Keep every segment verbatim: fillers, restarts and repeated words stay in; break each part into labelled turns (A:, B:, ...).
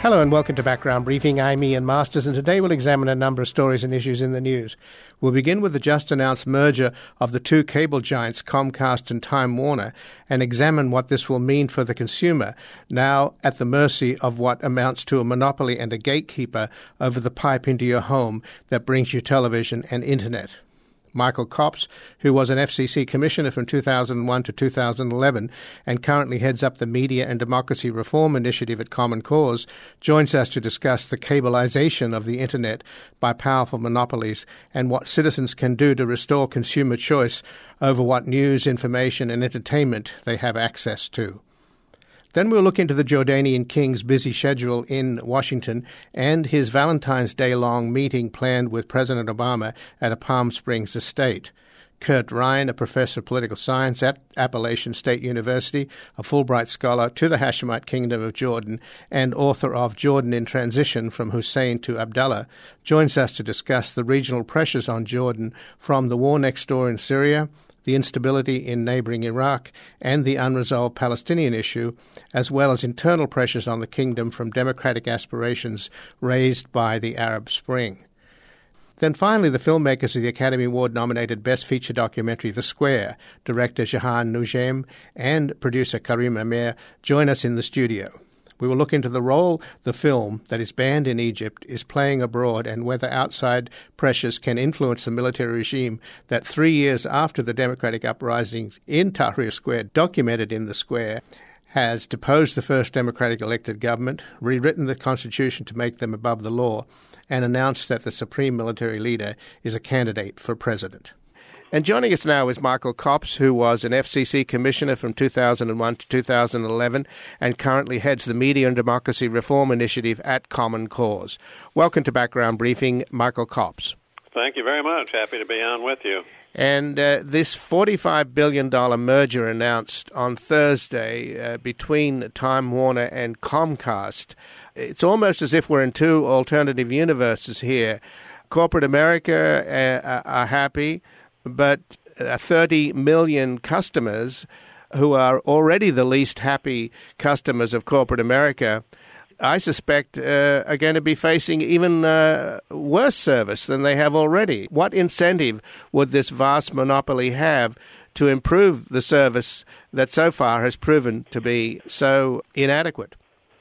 A: Hello and welcome to Background Briefing. I'm Ian Masters, and today we'll examine a number of stories and issues in the news. We'll begin with the just-announced merger of the two cable giants, Comcast and Time Warner, and examine what this will mean for the consumer, now at the mercy of what amounts to a monopoly and a gatekeeper over the pipe into your home that brings you television and internet. Michael Copps, who was an F C C commissioner from two thousand one to two thousand eleven and currently heads up the Media and Democracy Reform Initiative at Common Cause, joins us to discuss the cableization of the internet by powerful monopolies and what citizens can do to restore consumer choice over what news, information and entertainment they have access to. Then we'll look into the Jordanian king's busy schedule in Washington and his Valentine's Day-long meeting planned with President Obama at a Palm Springs estate. Kurt Ryan, a professor of political science at Appalachian State University, a Fulbright scholar to the Hashemite Kingdom of Jordan, and author of Jordan in Transition from Hussein to Abdullah, joins us to discuss the regional pressures on Jordan from the war next door in Syria, the instability in neighboring Iraq, and the unresolved Palestinian issue, as well as internal pressures on the kingdom from democratic aspirations raised by the Arab Spring. Then finally, the filmmakers of the Academy Award-nominated Best Feature Documentary The Square, director Jahan Noujaim and producer Karim Amer, join us in the studio. We will look into the role the film that is banned in Egypt is playing abroad and whether outside pressures can influence the military regime that three years after the democratic uprisings in Tahrir Square, documented in the square, has deposed the first democratic elected government, rewritten the constitution to make them above the law, and announced that the supreme military leader is a candidate for president. And joining us now is Michael Copps, who was an F C C commissioner from two thousand one to two thousand eleven and currently heads the Media and Democracy Reform Initiative at Common Cause. Welcome to Background Briefing, Michael Copps.
B: Thank you very much. Happy to be on with you.
A: And uh, this forty-five billion dollars merger announced on Thursday uh, between Time Warner and Comcast, it's almost as if we're in two alternative universes here. Corporate America uh, are happy, but uh, thirty million customers who are already the least happy customers of corporate America, I suspect, uh, are going to be facing even uh, worse service than they have already. What incentive would this vast monopoly have to improve the service that so far has proven to be so inadequate?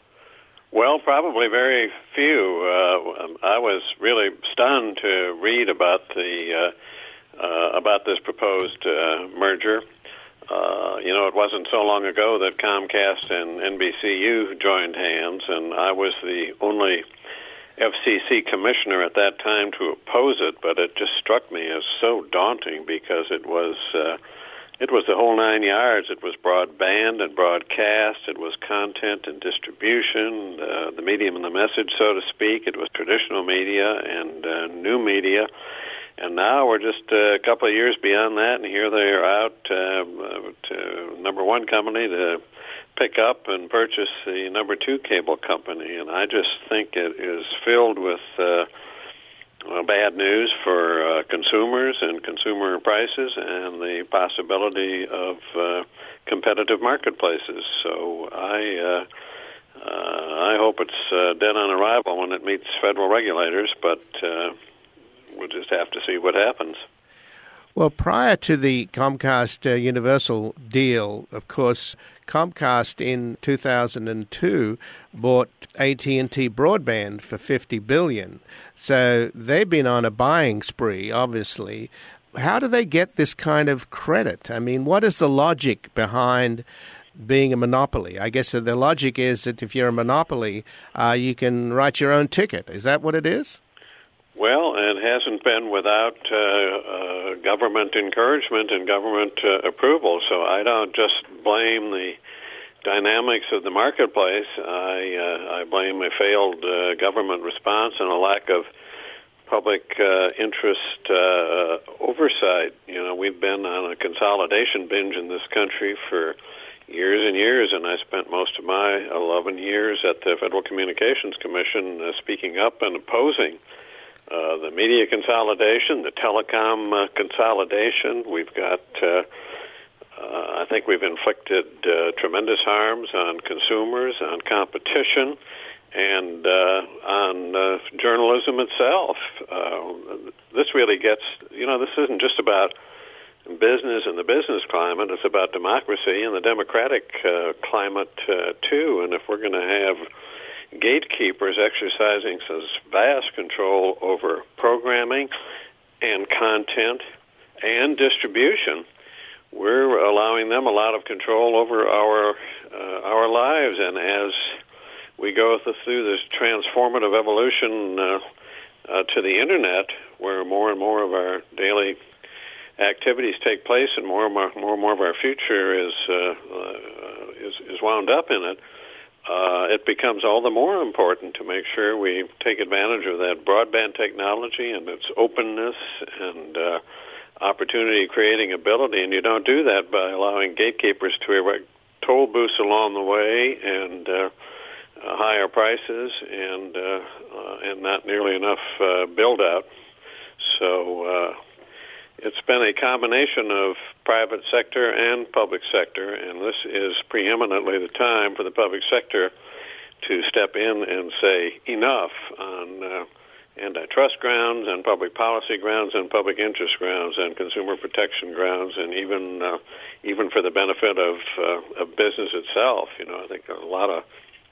B: Well, probably very few. Uh, I was really stunned to read about the uh, uh, about this proposed uh, merger. Uh, you know, it wasn't so long ago that Comcast and N B C U joined hands, and I was the only F C C commissioner at that time to oppose it, but it just struck me as so daunting because it was uh, it was the whole nine yards. It was broadband and broadcast. It was content and distribution, uh, the medium and the message, so to speak. It was traditional media and uh, new media. And now we're just a couple of years beyond that, and here they are out uh, to number one company to pick up and purchase the number two cable company. And I just think it is filled with uh, uh, bad news for uh, consumers and consumer prices and the possibility of uh, competitive marketplaces. So I uh, uh, I hope it's uh, dead on arrival when it meets federal regulators, but uh, we'll just have to see what happens.
A: Well, prior to the Comcast uh, Universal deal, of course, Comcast in two thousand two bought A T and T Broadband for fifty billion dollars. So they've been on a buying spree, obviously. How do they get this kind of credit? I mean, what is the logic behind being a monopoly? I guess the logic is that if you're a monopoly, uh, you can write your own ticket. Is that what it is?
B: Well, it hasn't been without uh, uh, government encouragement and government uh, approval, so I don't just blame the dynamics of the marketplace. I, uh, I blame a failed uh, government response and a lack of public uh, interest uh, oversight. You know, we've been on a consolidation binge in this country for years and years, and I spent most of my eleven years at the Federal Communications Commission uh, speaking up and opposing Uh, the media consolidation, the telecom uh, consolidation. We've got, uh, uh, I think we've inflicted uh, tremendous harms on consumers, on competition, and uh, on uh, journalism itself. Uh, this really gets, you know, this isn't just about business and the business climate. It's about democracy and the democratic uh, climate, uh, too. And if we're going to have gatekeepers exercising such vast control over programming and content and distribution, we're allowing them a lot of control over our uh, our lives. And as we go through this transformative evolution uh, uh, to the Internet, where more and more of our daily activities take place and more and more, more, and more of our future is, uh, uh, is is wound up in it, uh, it becomes all the more important to make sure we take advantage of that broadband technology and its openness and uh, opportunity creating ability. And you don't do that by allowing gatekeepers to erect toll booths along the way and uh, uh, higher prices and uh, uh, and not nearly enough uh, build out. So uh, it's been a combination of private sector and public sector, and this is preeminently the time for the public sector to step in and say enough on uh, antitrust grounds and public policy grounds and public interest grounds and consumer protection grounds, and even uh, even for the benefit of, uh, of business itself. You know, I think a lot of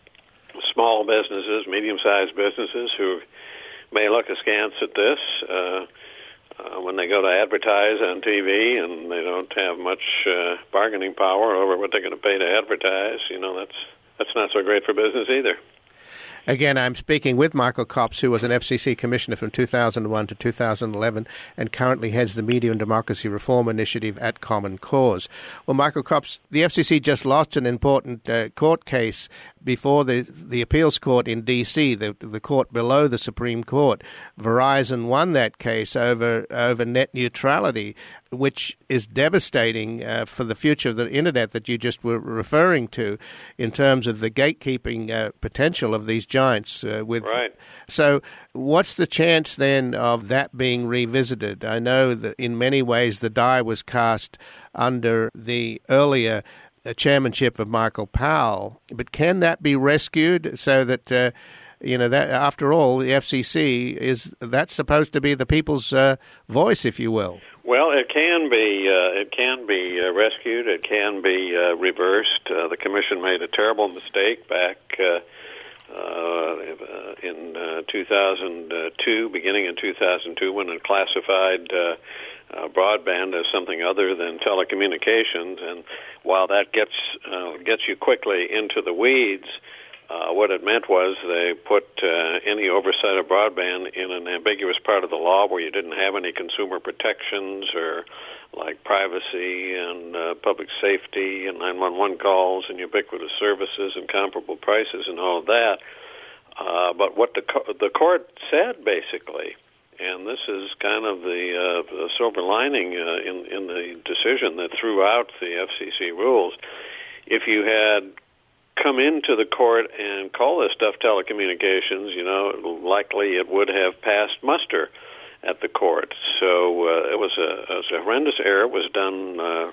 B: small businesses, medium-sized businesses who may look askance at this uh, uh, when they go to advertise on T V and they don't have much uh, bargaining power over what they're going to pay to advertise. You know, that's that's not so great for business either.
A: Again, I'm speaking with Michael Copps, who was an F C C commissioner from two thousand one to two thousand eleven and currently heads the Media and Democracy Reform Initiative at Common Cause. Well, Michael Copps, the F C C just lost an important uh, court case before the the appeals court in D C, the the court below the Supreme Court. Verizon won that case over over net neutrality, which is devastating uh, for the future of the Internet that you just were referring to in terms of the gatekeeping uh, potential of these giants. Uh, with
B: right.
A: So what's the chance then of that being revisited? I know that in many ways the die was cast under the earlier uh, chairmanship of Michael Powell, but can that be rescued so that, uh, you know, that after all, the F C C, is that's supposed to be the people's uh, voice, if you will?
B: Well, it can be uh, it can be uh, rescued. It can be uh, reversed. Uh, the Commission made a terrible mistake back uh, uh, in uh, two thousand two, beginning in two thousand two, when it classified uh, uh, broadband as something other than telecommunications. And while that gets uh, gets you quickly into the weeds, Uh, what it meant was they put uh, any oversight of broadband in an ambiguous part of the law where you didn't have any consumer protections or like privacy and uh, public safety and nine one one calls and ubiquitous services and comparable prices and all of that. Uh, but what the, co- the court said basically, and this is kind of the, uh, the silver lining uh, in, in the decision that threw out the F C C rules, if you had come into the court and call this stuff telecommunications, you know, likely it would have passed muster at the court. So uh, it was a, it was a horrendous error. It was done uh,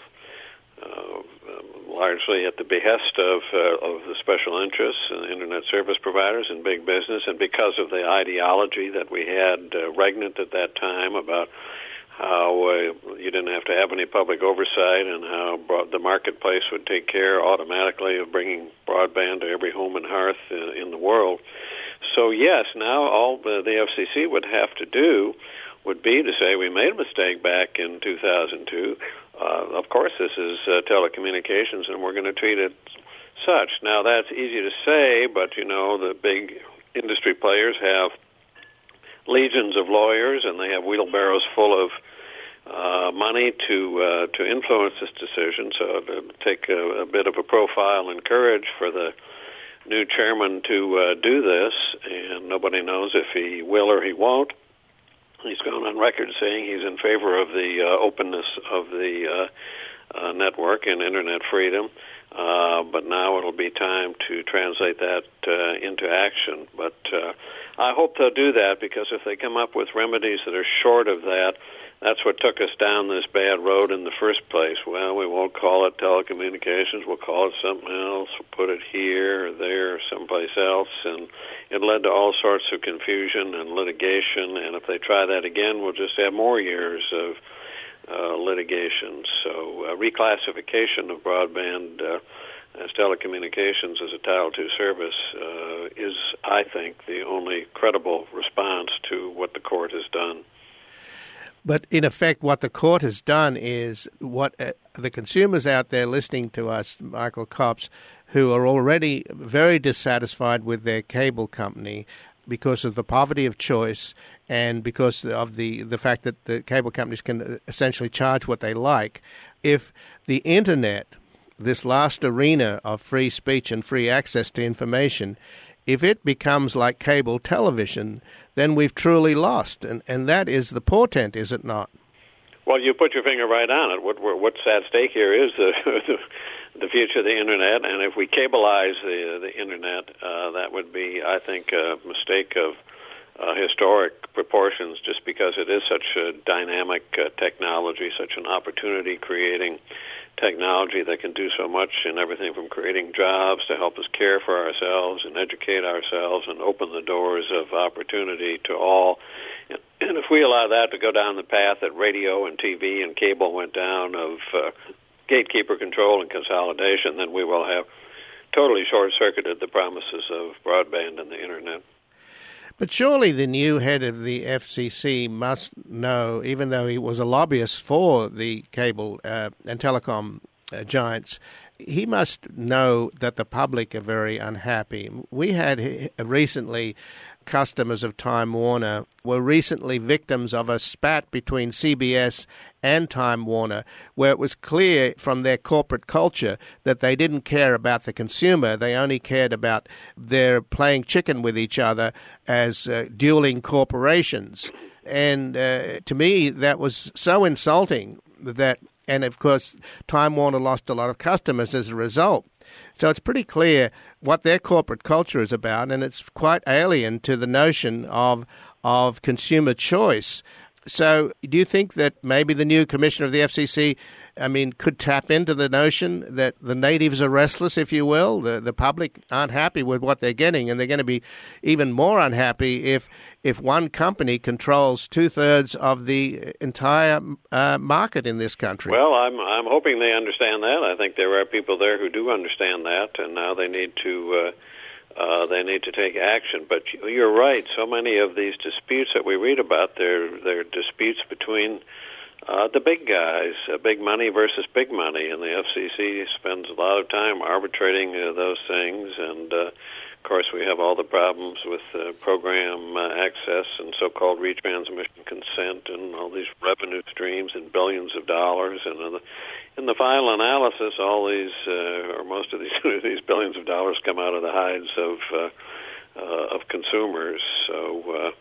B: uh, largely at the behest of, uh, of the special interests and Internet service providers and big business, and because of the ideology that we had uh, regnant at that time about how uh, you didn't have to have any public oversight and how broad the marketplace would take care automatically of bringing broadband to every home and hearth in, in the world. So, yes, now all the, the F C C would have to do would be to say we made a mistake back in two thousand two. Uh, of course, this is uh, telecommunications, and we're going to treat it such. Now, that's easy to say, but, you know, the big industry players have legions of lawyers, and they have wheelbarrows full of uh, money to uh, to influence this decision. So it would take a, a bit of a profile and courage for the new chairman to uh, do this, and nobody knows if he will or he won't. He's gone on record saying he's in favor of the uh, openness of the uh, uh, network and Internet freedom. Uh, but now it'll be time to translate that uh, into action. But uh, I hope they'll do that, because if they come up with remedies that are short of that, that's what took us down this bad road in the first place. Well, we won't call it telecommunications. We'll call it something else. We'll put it here or there or someplace else. And it led to all sorts of confusion and litigation. And if they try that again, we'll just have more years of uh, litigation. So uh, reclassification of broadband uh, as telecommunications as a Title two service uh, is, I think, the only credible response to what the court has done.
A: But in effect, what the court has done is what uh, the consumers out there listening to us, Michael Copps, who are already very dissatisfied with their cable company because of the poverty of choice and because of the, the fact that the cable companies can essentially charge what they like. If the Internet, this last arena of free speech and free access to information, if it becomes like cable television, then we've truly lost. And, and that is the portent, is it not?
B: Well, you put your finger right on it. What, what's at stake here is the, the future of the Internet. And if we cableize the, the Internet, uh, that would be, I think, a mistake of uh, historic proportions, just because it is such a dynamic uh, technology, such an opportunity-creating technology that can do so much in everything from creating jobs to help us care for ourselves and educate ourselves and open the doors of opportunity to all. And if we allow that to go down the path that radio and T V and cable went down of uh, gatekeeper control and consolidation, then we will have totally short-circuited the promises of broadband and the Internet.
A: But surely the new head of the F C C must know, even though he was a lobbyist for the cable uh, and telecom uh, giants, he must know that the public are very unhappy. We had recently customers of Time Warner were recently victims of a spat between C B S and Time Warner, where it was clear from their corporate culture that they didn't care about the consumer. They only cared about their playing chicken with each other as uh, dueling corporations. And uh, to me, that was so insulting that, and of course, Time Warner lost a lot of customers as a result. So it's pretty clear what their corporate culture is about, and it's quite alien to the notion of of consumer choice. So do you think that maybe the new commissioner of the F C C, I mean, could tap into the notion that the natives are restless, if you will? The the public aren't happy with what they're getting, and they're going to be even more unhappy if if one company controls two-thirds of the entire uh, market in this country.
B: Well, I'm I'm hoping they understand that. I think there are people there who do understand that, and now they need to uh, uh, they need to take action. But you're right. So many of these disputes that we read about, they're they're disputes between Uh, the big guys, uh, big money versus big money, and the F C C spends a lot of time arbitrating uh, those things. And, uh, of course, we have all the problems with uh, program uh, access and so-called retransmission consent and all these revenue streams and billions of dollars. And in the, in the final analysis, all these, uh, or most of these, these billions of dollars come out of the hides of, uh, uh, of consumers. So uh,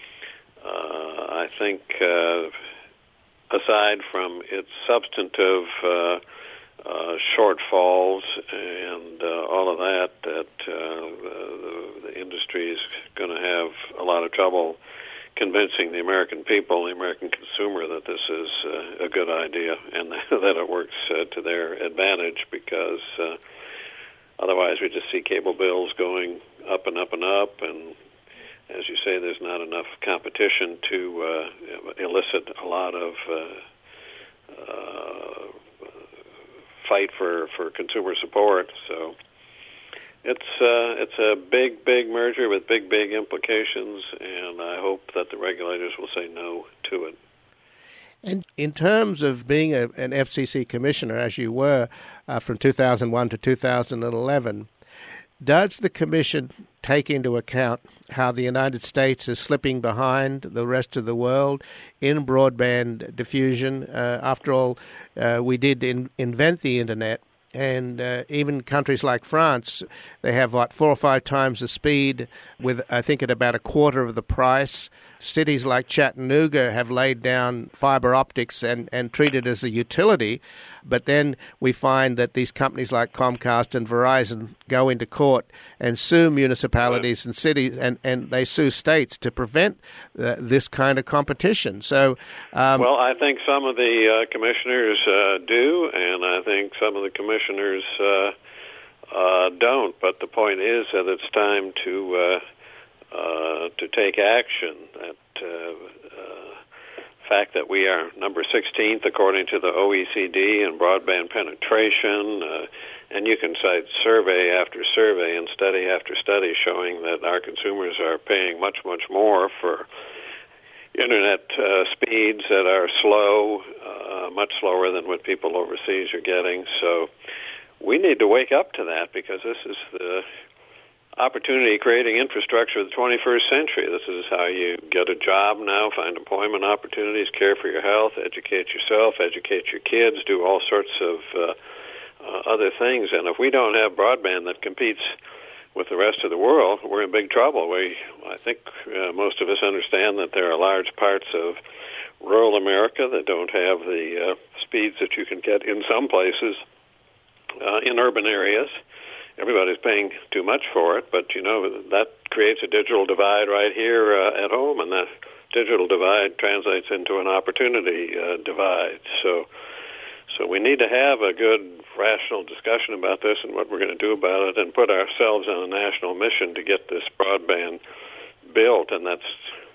B: uh, I think... Uh, aside from its substantive uh, uh, shortfalls and uh, all of that, that uh, the, the industry is going to have a lot of trouble convincing the American people, the American consumer, that this is uh, a good idea and that it works uh, to their advantage, because uh, otherwise we just see cable bills going up and up and up, and as you say, there's not enough competition to uh, elicit a lot of uh, uh, fight for, for consumer support. So it's uh, it's a big, big merger with big, big implications, and I hope that the regulators will say no to it.
A: And in terms of being a, an F C C commissioner, as you were uh, from two thousand one to two thousand eleven, does the commission take into account how the United States is slipping behind the rest of the world in broadband diffusion? Uh, after all, uh, we did in, invent the Internet, And uh, even countries like France, they have, what, four or five times the speed with, I think, at about a quarter of the price. Cities like Chattanooga have laid down fiber optics and, and treat it as a utility. But then we find that these companies like Comcast and Verizon go into court and sue municipalities and cities, and, and they sue states to prevent uh, this kind of competition. So, um,
B: well, I think some of the uh, commissioners uh, do, and I think some of the commissioners uh, uh, don't. But the point is that it's time to uh, uh, to take action. That uh, uh, fact that we are number sixteenth according to the O E C D in broadband penetration, uh, and you can cite survey after survey and study after study showing that our consumers are paying much, much more for internet uh, speeds that are slow, uh, much slower than what people overseas are getting. So we need to wake up to that, because this is the opportunity creating infrastructure of the twenty-first century. This is how you get a job now, find employment opportunities, care for your health, educate yourself, educate your kids, do all sorts of uh, uh, other things. And if we don't have broadband that competes with the rest of the world, we're in big trouble. We, I think uh, most of us understand that there are large parts of rural America that don't have the uh, speeds that you can get in some places uh, in urban areas. Everybody's paying too much for it, but, you know, that creates a digital divide right here uh, at home, and that digital divide translates into an opportunity uh, divide. So so we need to have a good, rational discussion about this and what we're going to do about it, and put ourselves on a national mission to get this broadband built, and that's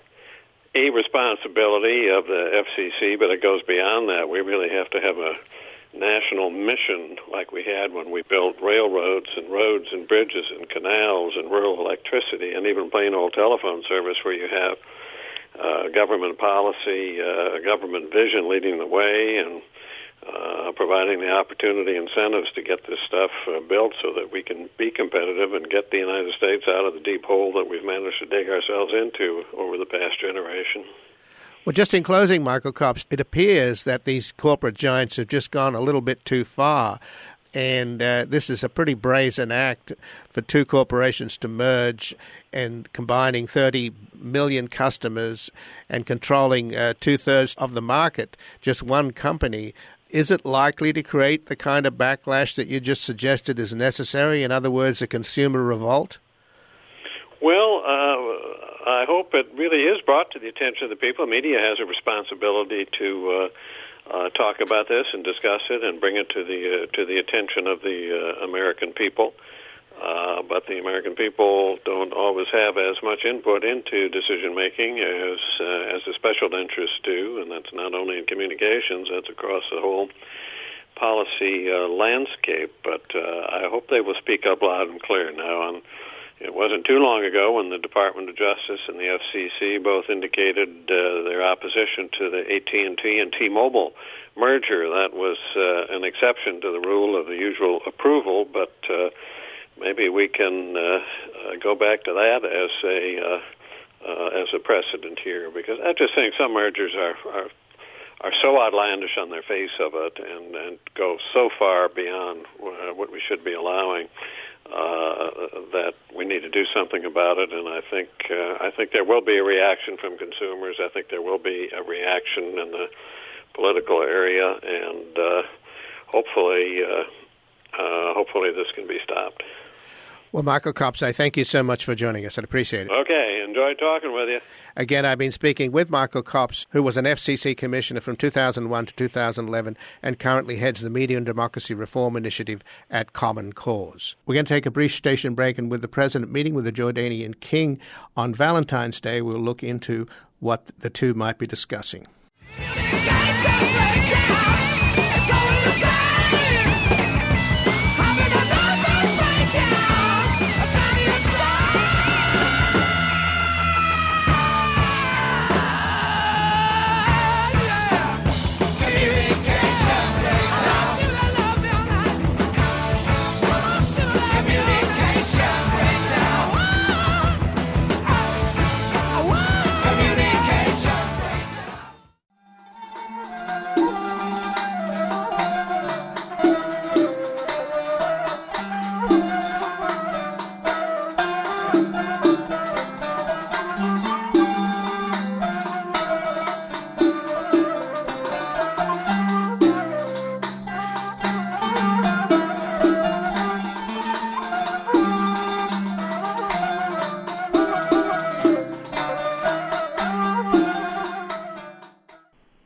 B: a responsibility of the F C C, but it goes beyond that. We really have to have a national mission like we had when we built railroads and roads and bridges and canals and rural electricity and even plain old telephone service, where you have uh, government policy, uh, government vision leading the way, and uh, providing the opportunity incentives to get this stuff uh, built so that we can be competitive and get the United States out of the deep hole that we've managed to dig ourselves into over the past generation.
A: Well, just in closing, Michael Copps, it appears that these corporate giants have just gone a little bit too far, and uh, this is a pretty brazen act for two corporations to merge and combining thirty million customers and controlling uh, two-thirds of the market, just one company. Is it likely to create the kind of backlash that you just suggested is necessary? In other words, a consumer revolt?
B: Well, uh, I hope it really is brought to the attention of the people. The media has a responsibility to uh, uh, talk about this and discuss it and bring it to the uh, to the attention of the uh, American people. Uh, but the American people don't always have as much input into decision making as uh, as the special interests do, and that's not only in communications; that's across the whole policy uh, landscape. But uh, I hope they will speak up loud and clear now. On It wasn't too long ago when the Department of Justice and the F C C both indicated uh, their opposition to the A T and T and T-Mobile merger. That was uh, an exception to the rule of the usual approval, but uh, maybe we can uh, uh, go back to that as a uh, uh, as a precedent here, because I just think some mergers are are, are so outlandish on their face of it and, and go so far beyond uh, what we should be allowing. Uh, that we need to do something about it, and I think uh, I think there will be a reaction from consumers. I think there will be a reaction in the political area, and uh, hopefully, uh, uh, hopefully this can be stopped.
A: Well, Michael Copps, I thank you so much for joining us. I appreciate it.
B: Okay, enjoyed talking with you.
A: Again, I've been speaking with Michael Copps, who was an F C C commissioner from two thousand one to two thousand eleven and currently heads the Media and Democracy Reform Initiative at Common Cause. We're going to take a brief station break, and with the President meeting with the Jordanian King on Valentine's Day, we'll look into what the two might be discussing.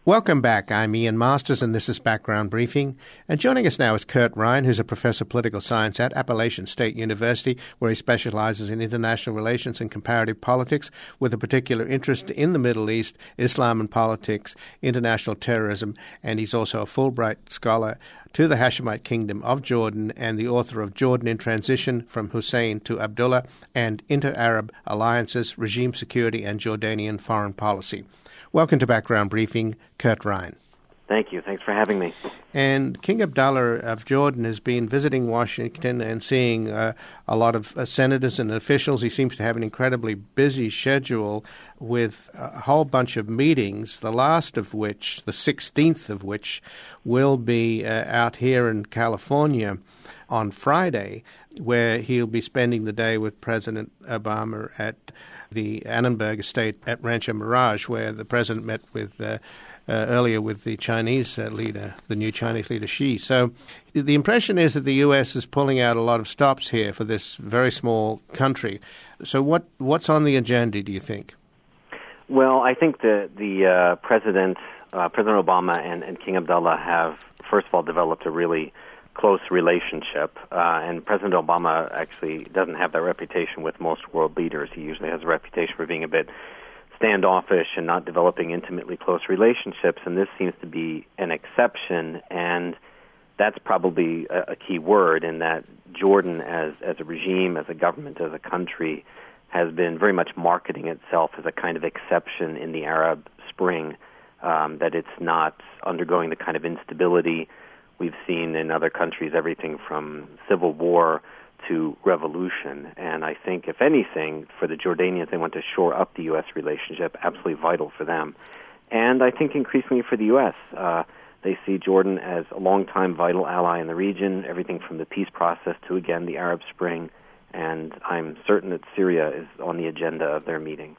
A: Welcome back. I'm Ian Masters, and this is Background Briefing. And joining us now is Kurt Ryan, who's a professor of political science at Appalachian State University, where he specializes in international relations and comparative politics, with a particular interest in the Middle East, Islam and politics, international terrorism, and he's also a Fulbright scholar to the Hashemite Kingdom of Jordan and the author of Jordan in Transition from Hussein to Abdullah and Inter-Arab Alliances, Regime Security and Jordanian Foreign Policy. Welcome to Background Briefing, Kurt Ryan.
C: Thank you. Thanks for having me.
A: And King Abdullah of Jordan has been visiting Washington and seeing uh, a lot of uh, senators and officials. He seems to have an incredibly busy schedule with a whole bunch of meetings, the last of which, the sixteenth of which, will be uh, out here in California on Friday, where he'll be spending the day with President Obama at the Annenberg estate at Rancho Mirage, where the president met with uh, uh, earlier with the Chinese uh, leader, the new Chinese leader Xi. So the impression is that the U S is pulling out a lot of stops here for this very small country. So what what's on the agenda, do you think?
C: Well, I think the the uh, president, uh, President Obama and, and King Abdullah have, first of all, developed a really close relationship, uh, and President Obama actually doesn't have that reputation with most world leaders. He usually has a reputation for being a bit standoffish and not developing intimately close relationships, and this seems to be an exception, and that's probably a, a key word in that Jordan as, as a regime, as a government, as a country, has been very much marketing itself as a kind of exception in the Arab Spring, um, that it's not undergoing the kind of instability we've seen in other countries, everything from civil war to revolution. And I think, if anything, for the Jordanians, they want to shore up the U S relationship, absolutely vital for them. And I think increasingly for the U S, uh, they see Jordan as a long-time vital ally in the region, everything from the peace process to, again, the Arab Spring. And I'm certain that Syria is on the agenda of their meeting.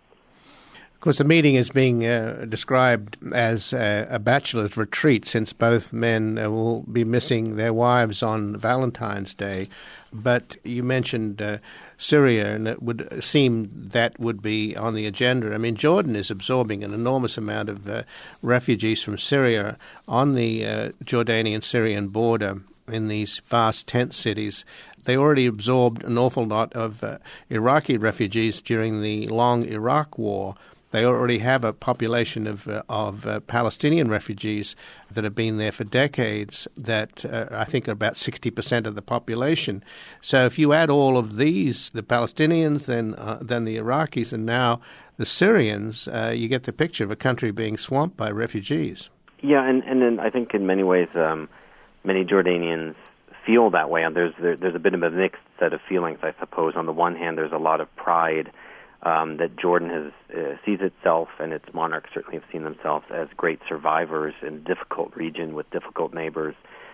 A: Of course, the meeting is being uh, described as uh, a bachelor's retreat, since both men uh, will be missing their wives on Valentine's Day. But you mentioned uh, Syria, and it would seem that would be on the agenda. I mean, Jordan is absorbing an enormous amount of uh, refugees from Syria on the uh, Jordanian-Syrian border in these vast tent cities. They already absorbed an awful lot of uh, Iraqi refugees during the long Iraq War. They already have a population of uh, of uh, Palestinian refugees that have been there for decades that uh, I think are about sixty percent of the population. So if you add all of these, the Palestinians, then uh, then the Iraqis, and now the Syrians, uh, you get the picture of a country being swamped by refugees.
C: Yeah, and, and then I think in many ways um, many Jordanians feel that way. And there's there, there's a bit of a mixed set of feelings, I suppose. On the one hand, there's a lot of pride Um, that Jordan has uh, sees itself, and its monarchs certainly have seen themselves as great survivors in a difficult region with difficult neighbors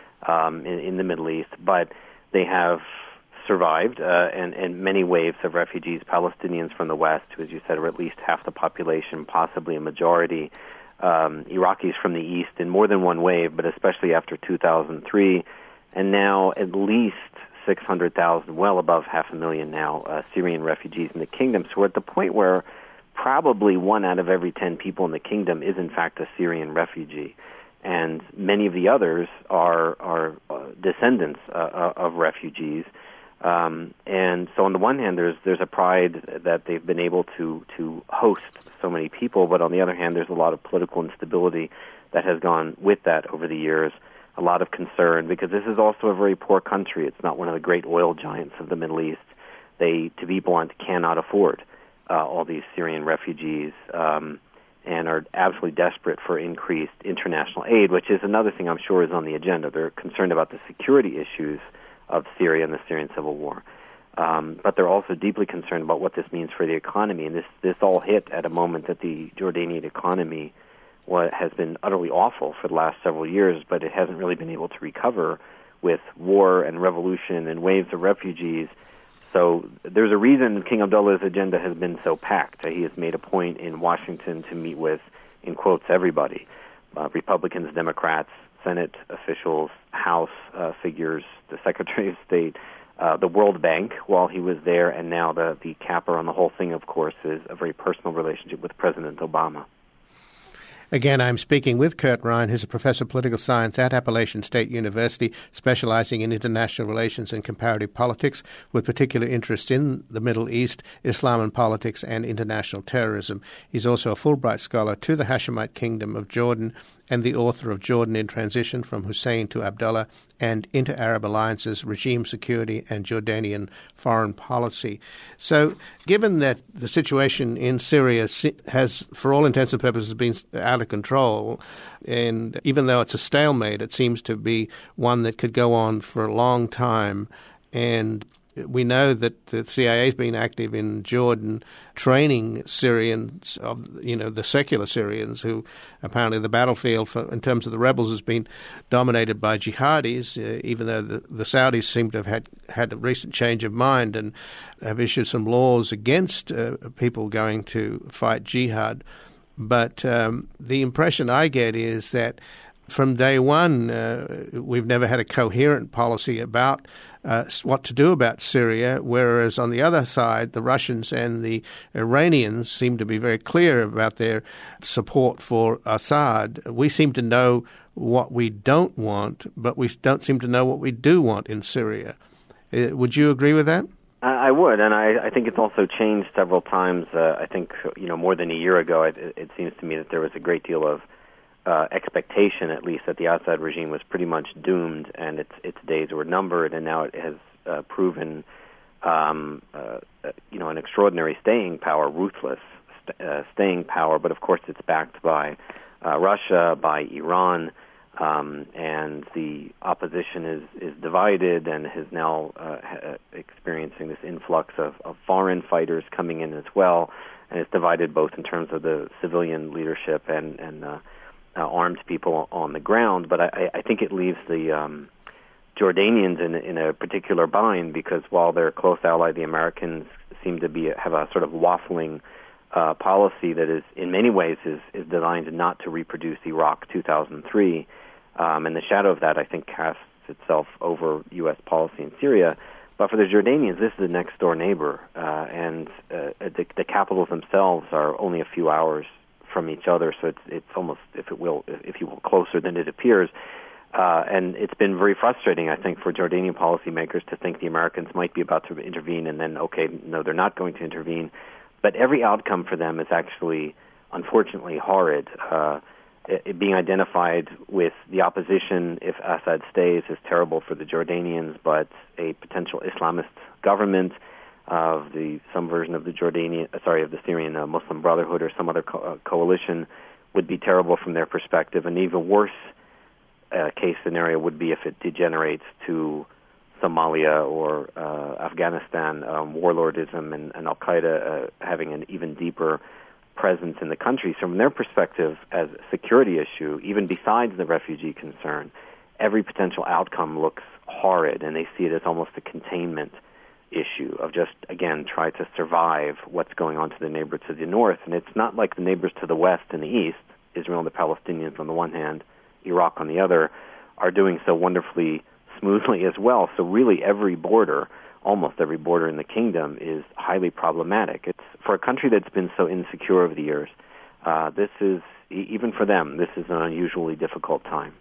C: um, in, in the Middle East. But they have survived, uh, and, and many waves of refugees, Palestinians from the West, who, as you said, are at least half the population, possibly a majority, um, Iraqis from the East in more than one wave, but especially after two thousand three, and now at least six hundred thousand, well above half a million now, uh, Syrian refugees in the kingdom. So we're at the point where probably one out of every ten people in the kingdom is in fact a Syrian refugee. And many of the others are, are uh, descendants uh, of refugees. Um, and so on the one hand, there's there's a pride that they've been able to, to host so many people, but on the other hand, there's a lot of political instability that has gone with that over the years. A lot of concern, because this is also a very poor country. It's not one of the great oil giants of the Middle East. They, to be blunt, cannot afford uh, all these Syrian refugees um, and are absolutely desperate for increased international aid, which is another thing I'm sure is on the agenda. They're concerned about the security issues of Syria and the Syrian civil war. Um, but they're also deeply concerned about what this means for the economy. And this, this all hit at a moment that the Jordanian economy what has been utterly awful for the last several years, but it hasn't really been able to recover with war and revolution and waves of refugees. So there's a reason King Abdullah's agenda has been so packed. He has made a point in Washington to meet with, in quotes, everybody, uh, Republicans, Democrats, Senate officials, House uh, figures, the Secretary of State, uh, the World Bank while he was there, and now the, the capper on the whole thing, of course, is a very personal relationship with President Obama.
A: Again, I'm speaking with Kurt Ryan, who's a professor of political science at Appalachian State University, specializing in international relations and comparative politics, with particular interest in the Middle East, Islam and politics, and international terrorism. He's also a Fulbright scholar to the Hashemite Kingdom of Jordan and the author of Jordan in Transition from Hussein to Abdullah and Inter-Arab Alliances, Regime Security and Jordanian Foreign Policy. So given that the situation in Syria has, for all intents and purposes, been out of control, and even though it's a stalemate, it seems to be one that could go on for a long time, and we know that the C I A has been active in Jordan training Syrians, of you know, the secular Syrians, who apparently the battlefield for, in terms of the rebels has been dominated by jihadis, uh, even though the, the Saudis seem to have had, had a recent change of mind and have issued some laws against uh, people going to fight jihad. But um, the impression I get is that from day one, uh, we've never had a coherent policy about uh, what to do about Syria, whereas on the other side, the Russians and the Iranians seem to be very clear about their support for Assad. We seem to know what we don't want, but we don't seem to know what we do want in Syria. Uh, would you agree with that?
C: I would, and I, I think it's also changed several times. Uh, I think, you know, more than a year ago, it, it seems to me that there was a great deal of Uh, expectation, at least, that the Assad regime was pretty much doomed and its its days were numbered, and now it has uh, proven, um, uh, you know, an extraordinary staying power, ruthless st- uh, staying power. But of course, it's backed by uh, Russia, by Iran, um, and the opposition is is divided and is now uh, ha- experiencing this influx of, of foreign fighters coming in as well, and it's divided both in terms of the civilian leadership and and uh, Uh, armed people on the ground, but I, I think it leaves the um, Jordanians in, in a particular bind, because while their close ally, the Americans, seem to be have a sort of waffling uh, policy that is, in many ways, is, is designed not to reproduce Iraq two thousand three, um, and the shadow of that, I think, casts itself over U S policy in Syria. But for the Jordanians, this is a next-door neighbor, uh, and uh, the, the capitals themselves are only a few hours from each other, so it's it's almost, if it will, if you will, closer than it appears. Uh, and it's been very frustrating, I think, for Jordanian policymakers to think the Americans might be about to intervene, and then, okay, no, they're not going to intervene. But every outcome for them is actually, unfortunately, horrid. Uh, it, it being identified with the opposition, if Assad stays, is terrible for the Jordanians, but a potential Islamist government of the some version of the Jordanian, sorry, of the Syrian uh, Muslim Brotherhood or some other co- uh, coalition would be terrible from their perspective. An even worse uh, case scenario would be if it degenerates to Somalia or uh, Afghanistan, um, warlordism and, and Al-Qaeda uh, having an even deeper presence in the country. So from their perspective, as a security issue, even besides the refugee concern, every potential outcome looks horrid, and they see it as almost a containment issue of just, again, try to survive what's going on to the neighbor to the north. And it's not like the neighbors to the west and the east, Israel and the Palestinians on the one hand, Iraq on the other, are doing so wonderfully smoothly as well. So really every border, almost every border in the kingdom, is highly problematic. It's for a country that's been so insecure over the years, uh, this is, even for them, this is an unusually difficult time.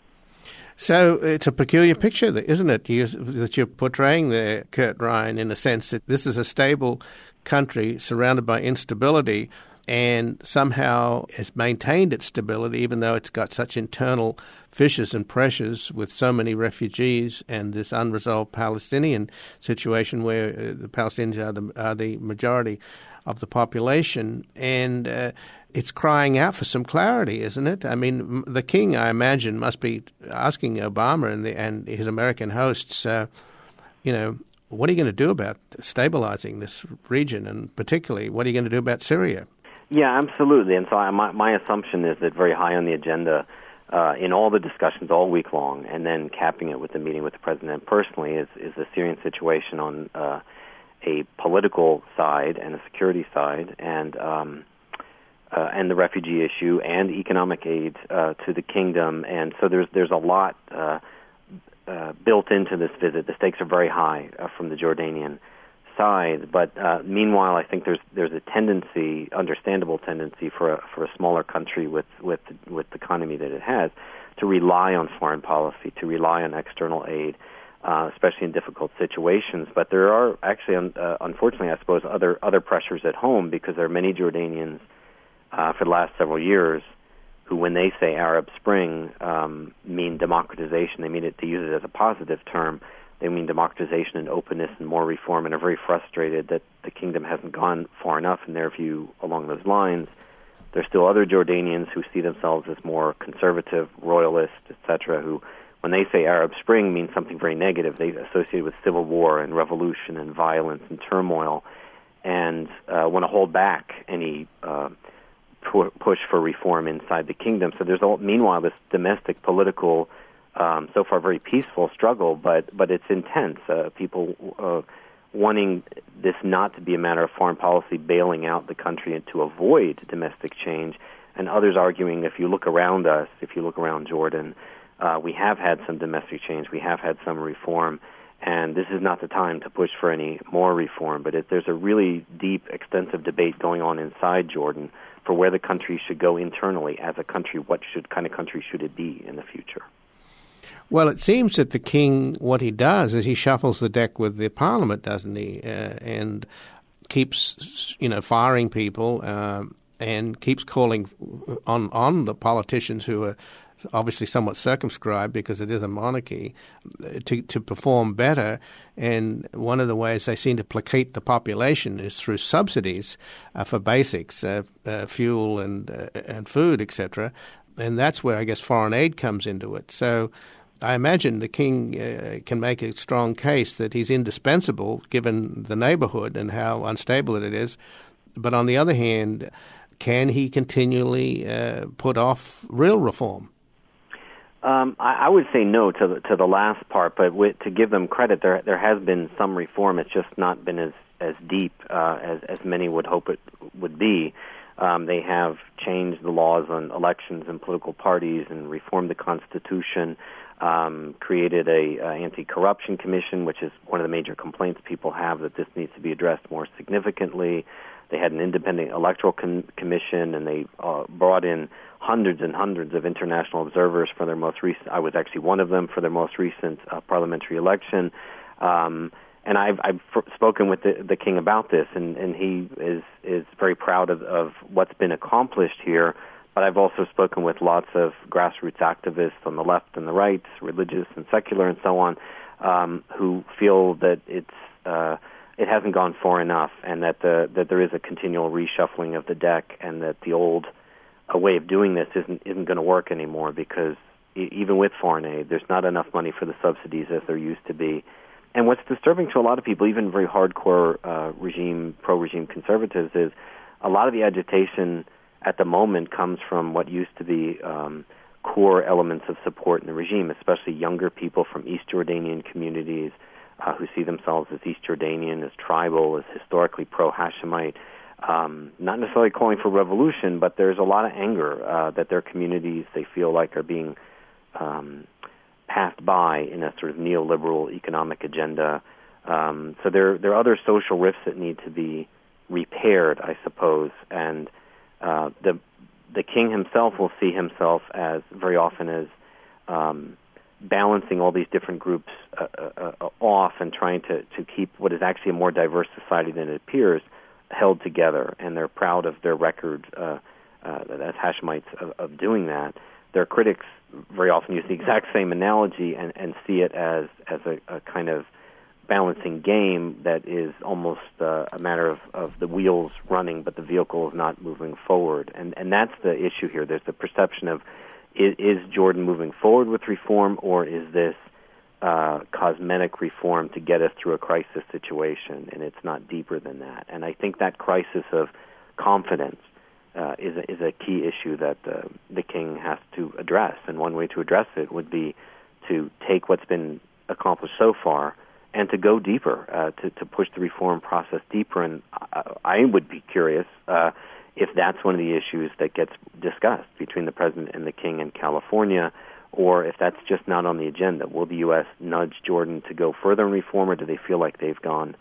A: So it's a peculiar picture, isn't it, you, that you're portraying there, Kurt Ryan, in a sense that this is a stable country surrounded by instability and somehow has maintained its stability, even though it's got such internal fissures and pressures with so many refugees and this unresolved Palestinian situation where uh, the Palestinians are the, are the majority of the population. And uh, it's crying out for some clarity, isn't it? I mean, the king, I imagine, must be asking Obama and, the, and his American hosts, uh, you know, what are you going to do about stabilizing this region, and particularly, what are you going to do about Syria?
C: Yeah, absolutely. And so I, my, my assumption is that very high on the agenda uh, in all the discussions all week long, and then capping it with the meeting with the president personally, is, is the Syrian situation on uh, a political side and a security side, and um, uh, and the refugee issue and economic aid uh, to the kingdom. And so there's there's a lot uh, uh, built into this visit. The stakes are very high uh, from the Jordanian sides. But uh, meanwhile, I think there's there's a tendency, understandable tendency, for a, for a smaller country with with with the economy that it has, to rely on foreign policy, to rely on external aid, uh, especially in difficult situations. But there are actually, uh, unfortunately, I suppose, other other pressures at home, because there are many Jordanians uh, for the last several years who, when they say Arab Spring, um, mean democratization. They mean it, to use it as a positive term. They mean democratization and openness and more reform, and are very frustrated that the kingdom hasn't gone far enough in their view along those lines. There's still other Jordanians who see themselves as more conservative, royalist, et cetera, who, when they say Arab Spring, mean something very negative. They associate with civil war and revolution and violence and turmoil, and uh, want to hold back any uh, pu- push for reform inside the kingdom. So there's, all, meanwhile, this domestic political Um, so far very peaceful struggle, but but it's intense. Uh, people uh, wanting this not to be a matter of foreign policy bailing out the country and to avoid domestic change, and others arguing, if you look around us, if you look around Jordan, uh, we have had some domestic change, we have had some reform, and this is not the time to push for any more reform. But it, there's a really deep, extensive debate going on inside Jordan for where the country should go internally as a country. What should kind of country should it be in the future?
A: Well, it seems that the king, what he does is he shuffles the deck with the parliament, doesn't he, uh, and keeps, you know, firing people um, and keeps calling on on the politicians who are obviously somewhat circumscribed, because it is a monarchy, to to perform better. And one of the ways they seem to placate the population is through subsidies uh, for basics, uh, uh, fuel and uh, and food, et cetera. And that's where I guess foreign aid comes into it. So I imagine the king uh, can make a strong case that he's indispensable given the neighborhood and how unstable it is. But on the other hand, can he continually uh, put off real reform?
C: Um, I, I would say no to the, to the last part, but with, to give them credit, there there has been some reform. It's just not been as as deep uh, as as many would hope it would be. Um, they have changed the laws on elections and political parties and reformed the Constitution. Um, created a uh, anti-corruption commission, which is one of the major complaints people have, that this needs to be addressed more significantly. They had an independent electoral com- commission, and they uh, brought in hundreds and hundreds of international observers for their most recent. I was actually one of them for their most recent uh, parliamentary election. Um, and I've, I've f- spoken with the, the king about this, and, and he is is very proud of, of what's been accomplished here. But I've also spoken with lots of grassroots activists on the left and the right, religious and secular and so on, um, who feel that it's uh, it hasn't gone far enough, and that the that there is a continual reshuffling of the deck, and that the old uh, way of doing this isn't isn't going to work anymore, because e- even with foreign aid, there's not enough money for the subsidies as there used to be. And what's disturbing to a lot of people, even very hardcore uh, regime, pro-regime conservatives, is a lot of the agitation at the moment comes from what used to be um, core elements of support in the regime, especially younger people from East Jordanian communities uh, who see themselves as East Jordanian, as tribal, as historically pro-Hashemite, um, not necessarily calling for revolution, but there's a lot of anger uh, that their communities, they feel like, are being um, passed by in a sort of neoliberal economic agenda. Um, so there, there are other social rifts that need to be repaired, I suppose, and Uh, the the king himself will see himself as very often as um, balancing all these different groups uh, uh, uh, off and trying to, to keep what is actually a more diverse society than it appears held together. And they're proud of their record uh, uh, as Hashemites of, of doing that. Their critics very often use the exact same analogy and, and see it as as a, a kind of balancing game that is almost uh, a matter of, of the wheels running, but the vehicle is not moving forward. And and that's the issue here. There's the perception of, is, is Jordan moving forward with reform, or is this uh, cosmetic reform to get us through a crisis situation, and it's not deeper than that. And I think that crisis of confidence uh, is, a, is a key issue that uh, the king has to address. And one way to address it would be to take what's been accomplished so far and to go deeper, uh, to, to push the reform process deeper. And I, I would be curious uh, if that's one of the issues that gets discussed between the president and the king in California, or if that's just not on the agenda. Will the U S nudge Jordan to go further in reform, or do they feel like they've gone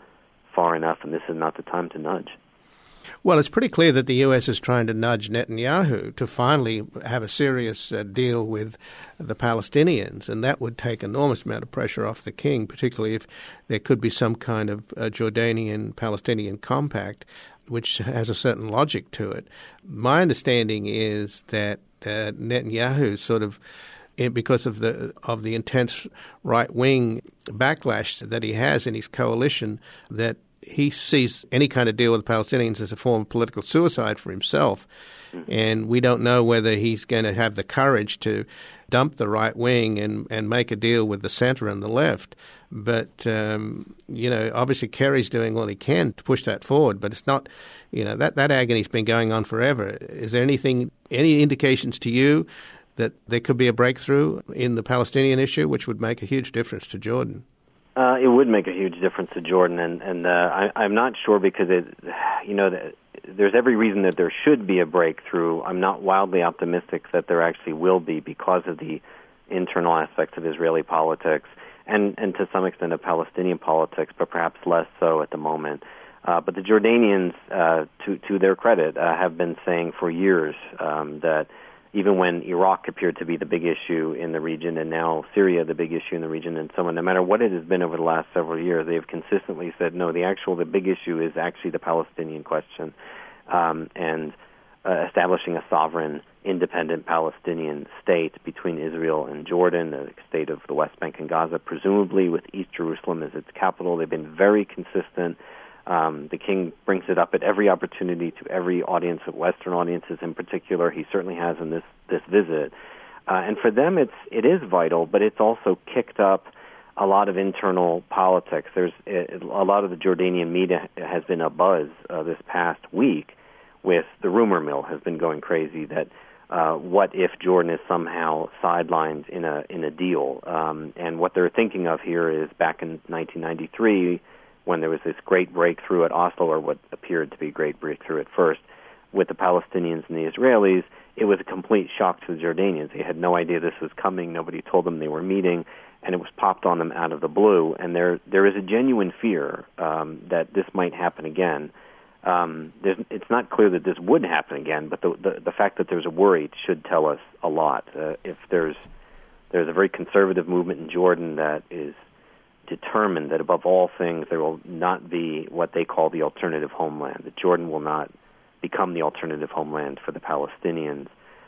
C: far enough, and this is not the time to nudge.
A: Well, it's pretty clear that the U S is trying to nudge Netanyahu to finally have a serious uh, deal with the Palestinians, and that would take enormous amount of pressure off the king, particularly if there could be some kind of uh, Jordanian-Palestinian compact, which has a certain logic to it. My understanding is that uh, Netanyahu sort of, because of the of the intense right-wing backlash that he has in his coalition, that he sees any kind of deal with the Palestinians as a form of political suicide for himself. Mm-hmm. And we don't know whether he's going to have the courage to dump the right wing and, and make a deal with the center and the left. But, um, you know, obviously Kerry's doing all he can to push that forward, but it's not, you know, that, that agony's been going on forever. Is there anything, any indications to you that there could be a breakthrough in the Palestinian issue, which would make a huge difference to Jordan?
C: Uh, it would make a huge difference to Jordan, and, and uh, I, I'm not sure because, it, you know, there's every reason that there should be a breakthrough. I'm not wildly optimistic that there actually will be because of the internal aspects of Israeli politics and, and to some extent of Palestinian politics, but perhaps less so at the moment. Uh, but the Jordanians, uh, to, to their credit, uh, have been saying for years um, that even when Iraq appeared to be the big issue in the region and now Syria the big issue in the region and so on, no matter what it has been over the last several years, they have consistently said, no, the actual, the big issue is actually the Palestinian question um, and uh, establishing a sovereign, independent Palestinian state between Israel and Jordan, a state of the West Bank and Gaza, presumably with East Jerusalem as its capital. They've been very consistent. Um, the king brings it up at every opportunity to every audience, of Western audiences in particular. He certainly has in this this visit, uh, and for them, it's it is vital. But it's also kicked up a lot of internal politics. There's it, a lot of the Jordanian media has been abuzz uh, this past week with the rumor mill has been going crazy that uh, what if Jordan is somehow sidelined in a in a deal, um, and what they're thinking of here is back in nineteen ninety-three. When there was this great breakthrough at Oslo, or what appeared to be a great breakthrough at first, with the Palestinians and the Israelis, it was a complete shock to the Jordanians. They had no idea this was coming. Nobody told them they were meeting, and it was popped on them out of the blue. And there there is a genuine fear um, that this might happen again. Um, it's not clear that this would happen again, but the, the, the fact that there's a worry should tell us a lot. Uh, if there's there's a very conservative movement in Jordan that is determined that above all things there will not be what they call the alternative homeland, that Jordan will not become the alternative homeland for the Palestinians,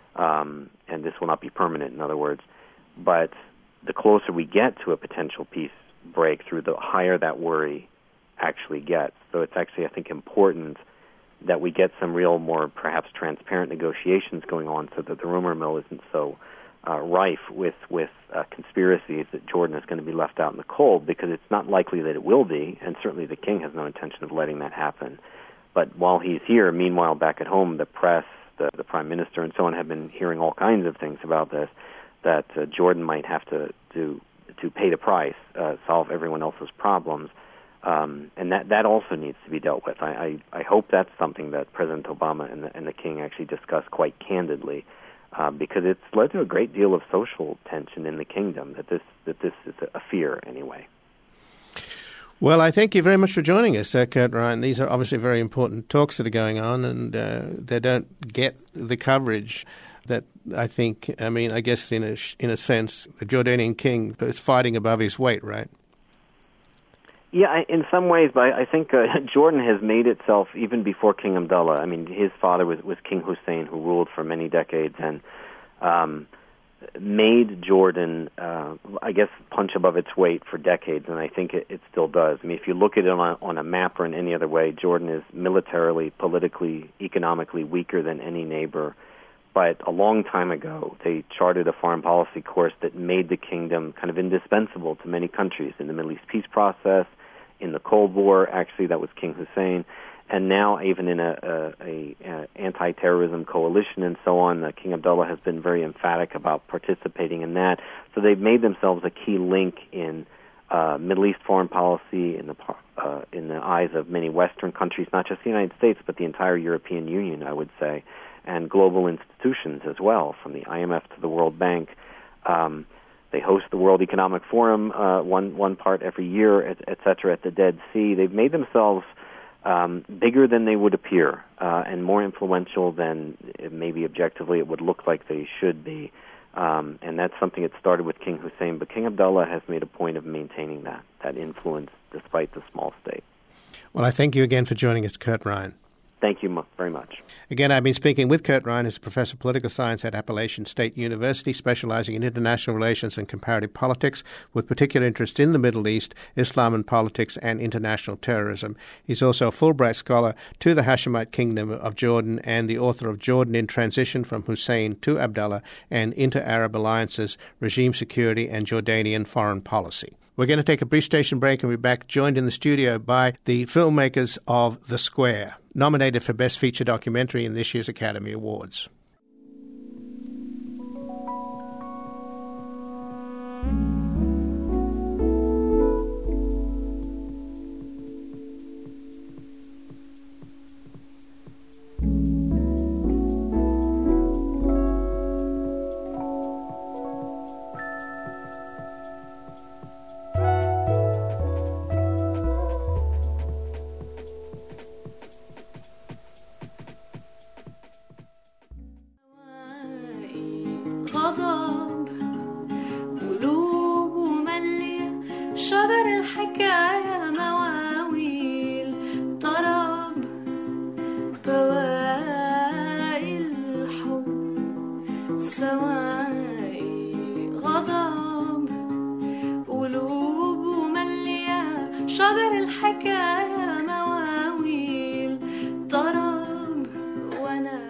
C: um, and this will not be permanent, in other words. But the closer we get to a potential peace breakthrough, the higher that worry actually gets. So it's actually, I think, important that we get some real, more perhaps transparent negotiations going on so that the rumor mill isn't so Uh, rife with with uh, conspiracies that Jordan is going to be left out in the cold, because it's not likely that it will be, and certainly the king has no intention of letting that happen. But while he's here, meanwhile, back at home, the press, the, the prime minister, and so on have been hearing all kinds of things about this, that uh, Jordan might have to do to pay the price, uh, solve everyone else's problems, um, and that that also needs to be dealt with. I, I, I hope that's something that President Obama and the, and the king actually discuss quite candidly. Uh, because it's led to a great deal of social tension in the kingdom, that this that this is a fear anyway.
A: Well, I thank you very much for joining us, uh, Kurt Ryan. These are obviously very important talks that are going on, and uh, they don't get the coverage that I think, I mean, I guess in a, in a sense, the Jordanian king is fighting above his weight, right?
C: Yeah, I, in some ways, but I, I think uh, Jordan has made itself, even before King Abdullah. I mean, his father was, was King Hussein, who ruled for many decades, and um, made Jordan, uh, I guess, punch above its weight for decades, and I think it, it still does. I mean, if you look at it on a, on a map or in any other way, Jordan is militarily, politically, economically weaker than any neighbor. But a long time ago, they charted a foreign policy course that made the kingdom kind of indispensable to many countries in the Middle East peace process, in the Cold War, actually, that was King Hussein, and now even in a, a, a, a anti-terrorism coalition and so on. Uh, King Abdullah has been very emphatic about participating in that. So they've made themselves a key link in uh, Middle East foreign policy, in the uh, in the eyes of many Western countries, not just the United States, but the entire European Union, I would say, and global institutions as well, from the I M F to the World Bank. Um, They host the World Economic Forum uh, one one part every year, et, et cetera, at the Dead Sea. They've made themselves um, bigger than they would appear uh, and more influential than maybe objectively it would look like they should be. Um, and that's something that started with King Hussein. But King Abdullah has made a point of maintaining that, that influence despite the small state.
A: Well, I thank you again for joining us, Kurt Ryan.
C: Thank you very much.
A: Again, I've been speaking with Kurt Ryan, who's a professor of political science at Appalachian State University, specializing in international relations and comparative politics, with particular interest in the Middle East, Islam and politics, and international terrorism. He's also a Fulbright scholar to the Hashemite Kingdom of Jordan and the author of Jordan in Transition from Hussein to Abdullah and Inter-Arab Alliances, Regime Security and Jordanian Foreign Policy. We're going to take a brief station break and be back, joined in the studio by the filmmakers of The Square, nominated for Best Feature Documentary in this year's Academy Awards.
D: غضب قلوب ملية شجر الحكاية مواويل طرب بواقي الحب سواقي غضب قلوب ملية شجر الحكاية مواويل طرب وانا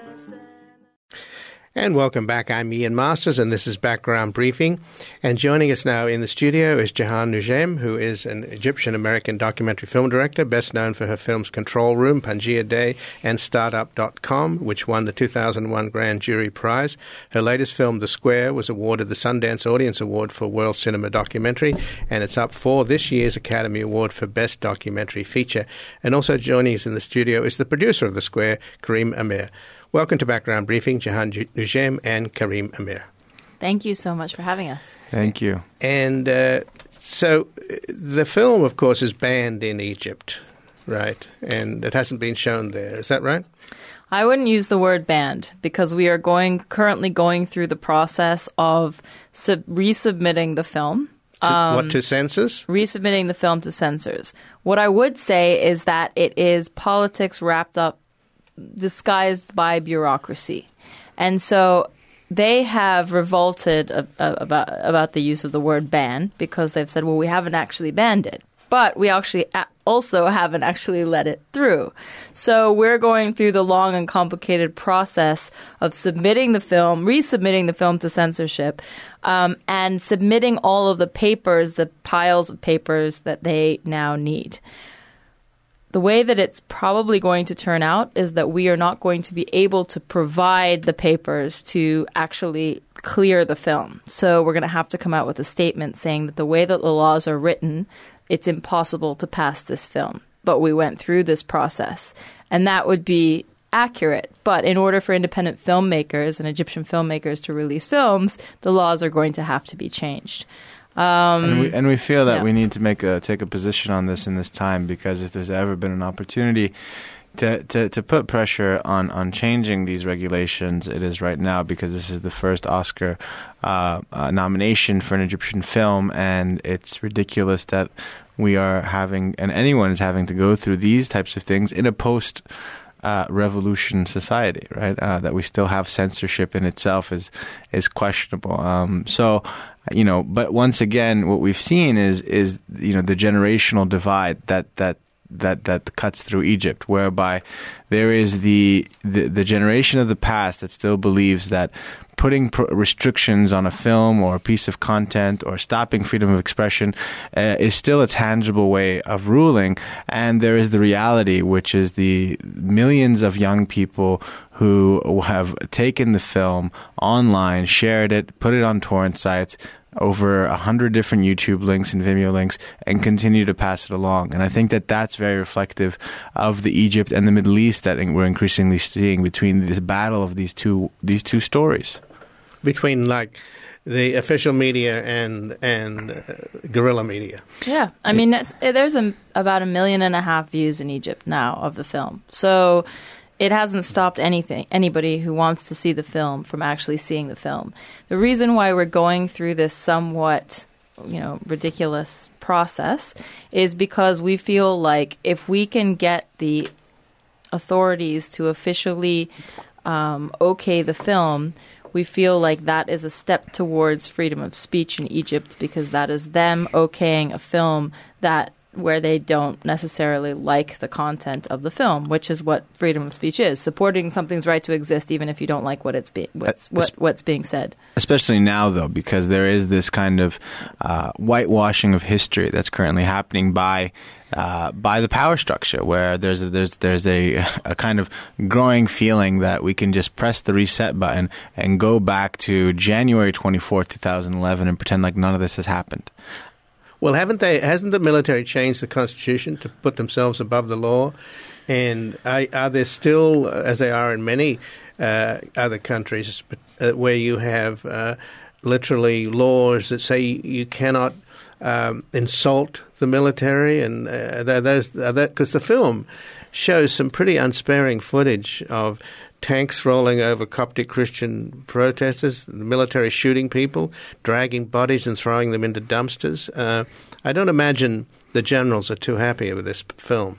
A: And welcome back. I'm Ian Masters, and this is Background Briefing. And joining us now in the studio is Jehan Noujaim, who is an Egyptian-American documentary film director, best known for her films Control Room, Pangaea Day, and Startup dot com, which won the two thousand one Grand Jury Prize. Her latest film, The Square, was awarded the Sundance Audience Award for World Cinema Documentary, and it's up for this year's Academy Award for Best Documentary Feature. And also joining us in the studio is the producer of The Square, Karim Amir. Welcome to Background Briefing, Jehan Noujaim and Karim Amir.
E: Thank you so much for having us.
F: Thank you.
A: And uh, so the film, of course, is banned in Egypt, right? And it hasn't been shown there. Is that right?
E: I wouldn't use the word banned because we are going currently going through the process of sub- resubmitting the film.
A: To,
E: um,
A: what, to censors?
E: Resubmitting the film to censors. What I would say is that it is politics wrapped up, disguised by bureaucracy. And so they have revolted uh, uh, about about the use of the word ban because they've said, well, we haven't actually banned it, but we actually a- also haven't actually let it through. So we're going through the long and complicated process of submitting the film, resubmitting the film to censorship, um, and submitting all of the papers, the piles of papers that they now need. The way that it's probably going to turn out is that we are not going to be able to provide the papers to actually clear the film. So we're going to have to come out with a statement saying that the way that the laws are written, it's impossible to pass this film. But we went through this process. And that would be accurate. But in order for independent filmmakers and Egyptian filmmakers to release films, the laws are going to have to be changed. Um,
F: and, we, and we feel that
E: yeah.
F: we need to make a take a position on this in this time because if there's ever been an opportunity to, to, to put pressure on, on changing these regulations, it is right now because this is the first Oscar uh, uh, nomination for an Egyptian film, and it's ridiculous that we are having, and anyone is having to go through these types of things in a post Uh, revolution society, right? Uh, that we still have censorship in itself is is questionable. Um, so, you know, but once again, what we've seen is is you know the generational divide that that that that cuts through Egypt, whereby there is the the, the generation of the past that still believes that putting pro- restrictions on a film or a piece of content or stopping freedom of expression uh, is still a tangible way of ruling. And there is the reality, which is the millions of young people who have taken the film online, shared it, put it on torrent sites, over a hundred different YouTube links and Vimeo links, and continue to pass it along. And I think that that's very reflective of the Egypt and the Middle East that we're increasingly seeing between this battle of these two these two stories.
A: Between like the official media and and uh, guerrilla media.
E: Yeah, I mean, it's, there's a, about a million and a half views in Egypt now of the film, so it hasn't stopped anything anybody who wants to see the film from actually seeing the film. The reason why we're going through this somewhat, you know, ridiculous process is because we feel like if we can get the authorities to officially um, okay the film, we feel like that is a step towards freedom of speech in Egypt, because that is them okaying a film that where they don't necessarily like the content of the film, which is what freedom of speech is, supporting something's right to exist even if you don't like what it's be- what's, what, what's being said.
F: Especially now, though, because there is this kind of uh, whitewashing of history that's currently happening by uh, by the power structure, where there's a, there's there's a a kind of growing feeling that we can just press the reset button and go back to January twenty-fourth, twenty eleven, and pretend like none of this has happened.
A: Well, haven't they? Hasn't the military changed the constitution to put themselves above the law? And are, are there still, as they are in many uh, other countries, uh, where you have uh, literally laws that say you cannot um, insult the military? And uh, those because the film shows some pretty unsparing footage of tanks rolling over Coptic Christian protesters, the military shooting people, dragging bodies and throwing them into dumpsters. Uh, I don't imagine the generals are too happy with this film.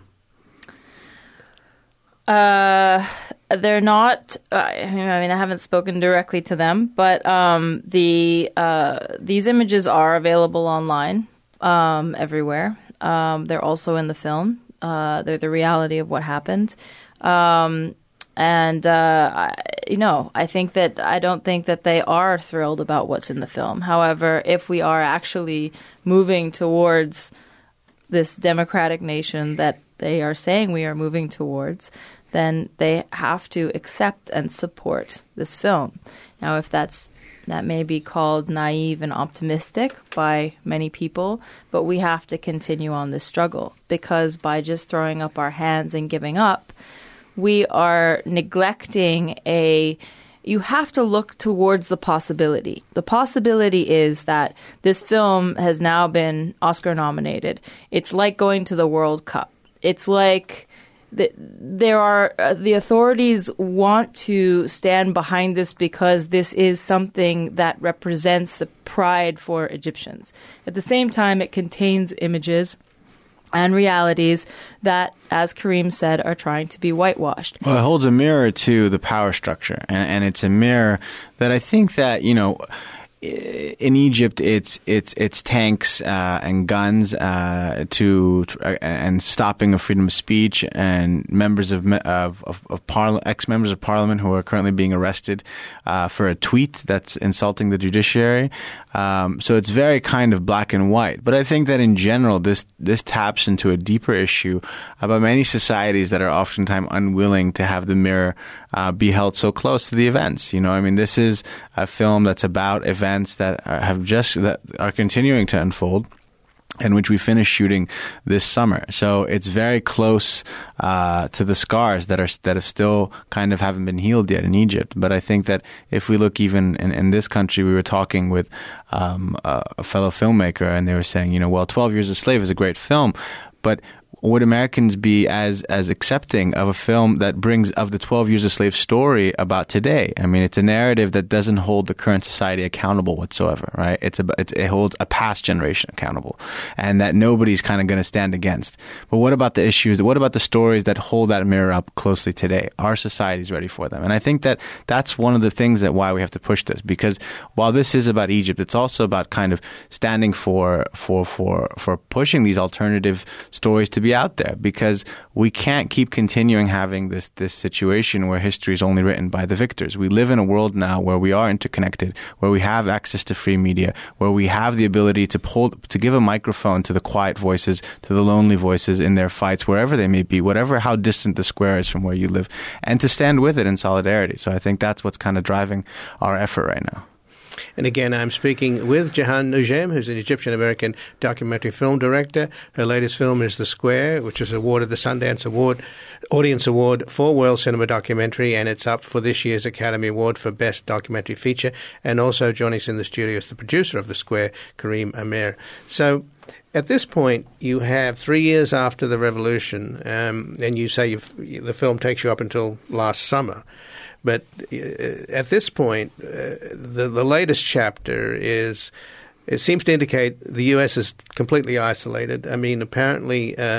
E: Uh, they're not. Uh, I mean, I haven't spoken directly to them, but um, the uh, these images are available online um, everywhere. Um, they're also in the film. Uh, they're the reality of what happened. Um, And, uh, I, you know, I think that I don't think that they are thrilled about what's in the film. However, if we are actually moving towards this democratic nation that they are saying we are moving towards, then they have to accept and support this film. Now, if that's that may be called naive and optimistic by many people, but we have to continue on this struggle, because by just throwing up our hands and giving up, we are neglecting a – you have to look towards the possibility. The possibility is that this film has now been Oscar nominated. It's like going to the World Cup. It's like the, there are uh, – the authorities want to stand behind this because this is something that represents the pride for Egyptians. At the same time, it contains images – and realities that, as Kareem said, are trying to be whitewashed.
F: Well, it holds a mirror to the power structure, and, and it's a mirror that I think that, you know, in Egypt, it's it's it's tanks uh, and guns uh, to uh, and stopping of freedom of speech, and members of of, of, of parla- ex members of parliament who are currently being arrested uh, for a tweet that's insulting the judiciary. Um, so it's very kind of black and white. But I think that in general, this this taps into a deeper issue about many societies that are oftentimes unwilling to have the mirror uh, be held so close to the events. You know, I mean, this is a film that's about events that are, have just that are continuing to unfold, and which we finished shooting this summer. So it's very close uh, to the scars that are that have still kind of haven't been healed yet in Egypt. But I think that if we look even in, in this country, we were talking with um, a, a fellow filmmaker, and they were saying, you know, well, twelve Years a Slave is a great film, but would Americans be as as accepting of a film that brings of the twelve Years a Slave story about today? I mean, it's a narrative that doesn't hold the current society accountable whatsoever, right? It's a, it's, it holds a past generation accountable, and that nobody's kind of going to stand against. But what about the issues? What about the stories that hold that mirror up closely today? Our society's ready for them, and I think that that's one of the things that why we have to push this, because while this is about Egypt, it's also about kind of standing for for for for pushing these alternative stories to be out there, because we can't keep continuing having this this situation where history is only written by the victors. We live in a world now where we are interconnected, where we have access to free media, where we have the ability to hold, to give a microphone to the quiet voices, to the lonely voices in their fights, wherever they may be, whatever how distant the square is from where you live, and to stand with it in solidarity. So I think that's what's kind of driving our effort right now.
A: And again, I'm speaking with Jehan Noujaim, who's an Egyptian-American documentary film director. Her latest film is The Square, which was awarded the Sundance Award, Audience Award for World Cinema Documentary, and it's up for this year's Academy Award for Best Documentary Feature. And also joining us in the studio is the producer of The Square, Karim Amir. So at this point, you have three years after the revolution, um, and you say you've, the film takes you up until last summer. But uh, at this point, uh, the, the latest chapter is, it seems to indicate the U S is completely isolated. I mean, apparently uh,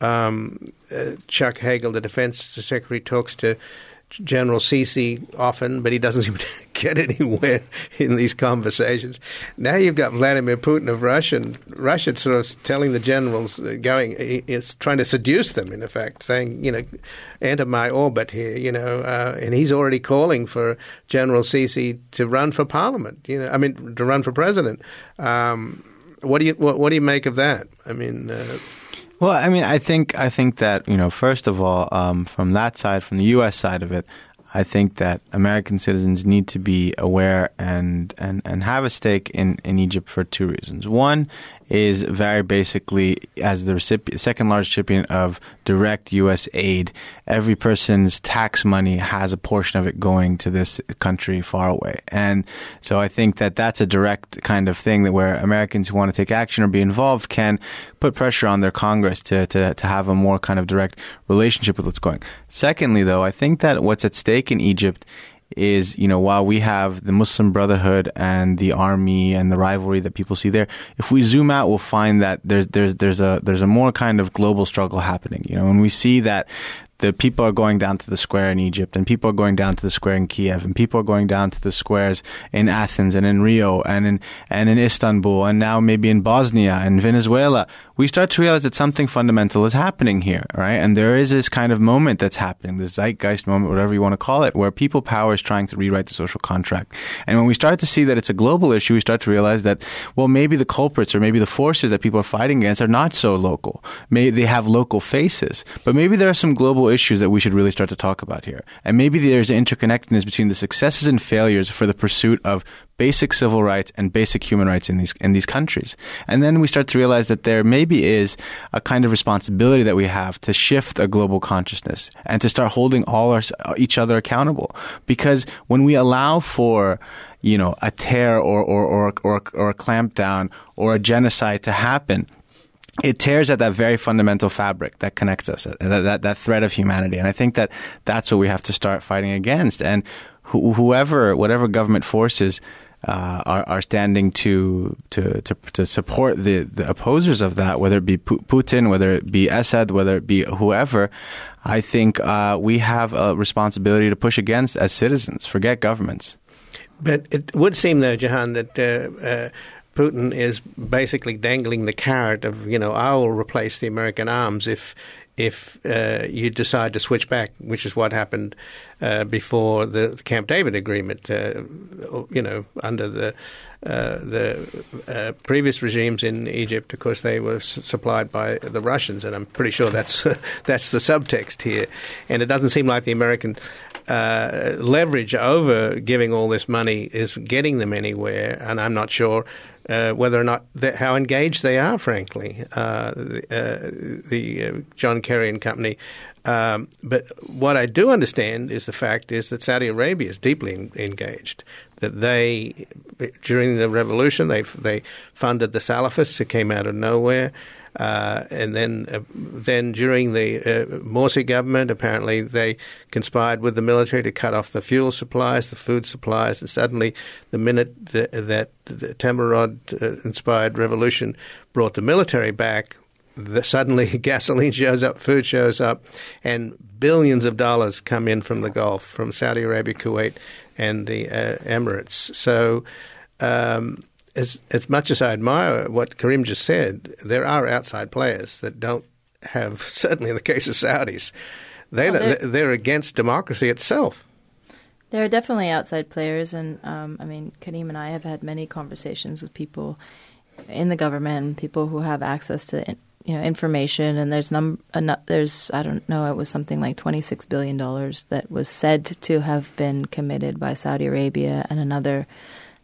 A: um, uh, Chuck Hagel, the defense secretary, talks to General Sisi often, but he doesn't seem to get anywhere in these conversations. Now you've got Vladimir Putin of Russia, and Russia sort of telling the generals, uh, going, is trying to seduce them, in effect, saying, you know, enter my orbit here, you know, uh, and he's already calling for General Sisi to run for parliament, you know, I mean, to run for president. Um, what do you what, what do you make of that? I mean... Uh,
F: Well, I mean, I think I think that, you know, first of all, um, from that side, from the U S side of it, I think that American citizens need to be aware and and, and have a stake in, in Egypt for two reasons. One is very basically, as the recipient, second largest recipient of direct U S aid, every person's tax money has a portion of it going to this country far away. And so I think that that's a direct kind of thing that where Americans who want to take action or be involved can put pressure on their Congress to, to, to have a more kind of direct relationship with what's going. Secondly, though, I think that what's at stake in Egypt is, you know, while we have the Muslim Brotherhood and the army and the rivalry that people see there, if we zoom out, we'll find that there's there's there's a there's a more kind of global struggle happening. You know, when we see that the people are going down to the square in Egypt, and people are going down to the square in Kiev, and people are going down to the squares in Athens and in Rio and in and in Istanbul, and now maybe in Bosnia and Venezuela, we start to realize that something fundamental is happening here, right? And there is this kind of moment that's happening, this zeitgeist moment, whatever you want to call it, where people power is trying to rewrite the social contract. And when we start to see that it's a global issue, we start to realize that, well, maybe the culprits or maybe the forces that people are fighting against are not so local. Maybe they have local faces, but maybe there are some global issues that we should really start to talk about here. And maybe there's an interconnectedness between the successes and failures for the pursuit of basic civil rights and basic human rights in these in these countries. And then we start to realize that there maybe is a kind of responsibility that we have to shift a global consciousness and to start holding all our, each other accountable. Because when we allow for, you know, a tear or or or or, or a clampdown or a genocide to happen, it tears at that very fundamental fabric that connects us, that, that, that thread of humanity. And I think that that's what we have to start fighting against. And wh- whoever, whatever government forces uh, are, are standing to, to, to, to support the, the opposers of that, whether it be P- Putin, whether it be Assad, whether it be whoever, I think uh, we have a responsibility to push against as citizens. Forget governments.
A: But it would seem, though, Jehan, that uh, uh, Putin is basically dangling the carrot of, you know, I will replace the American arms if if uh, you decide to switch back, which is what happened uh, before the Camp David agreement, uh, you know, under the uh, the uh, previous regimes in Egypt. Of course, they were s- supplied by the Russians, and I'm pretty sure that's that's the subtext here. And it doesn't seem like the American uh, leverage over giving all this money is getting them anywhere, and I'm not sure Uh, whether or not how engaged they are, frankly, uh, the, uh, the uh, John Kerry and company. Um, but what I do understand is the fact is that Saudi Arabia is deeply in, engaged. That they, during the revolution, they they funded the Salafists who came out of nowhere. Uh, and then, uh, then during the uh, Morsi government, apparently they conspired with the military to cut off the fuel supplies, the food supplies, and suddenly, the minute the, that the Tamarod-inspired uh, revolution brought the military back, the, suddenly gasoline shows up, food shows up, and billions of dollars come in from the Gulf, from Saudi Arabia, Kuwait, and the uh, Emirates. So. Um, As, as much as I admire what Karim just said, there are outside players that don't have, certainly in the case of Saudis, they,
E: oh, they're,
A: they're against democracy itself.
E: There are definitely outside players, and um, I mean, Karim and I have had many conversations with people in the government, people who have access to, you know, information, and there's num there's I don't know, it was something like twenty-six billion dollars that was said to have been committed by Saudi Arabia and another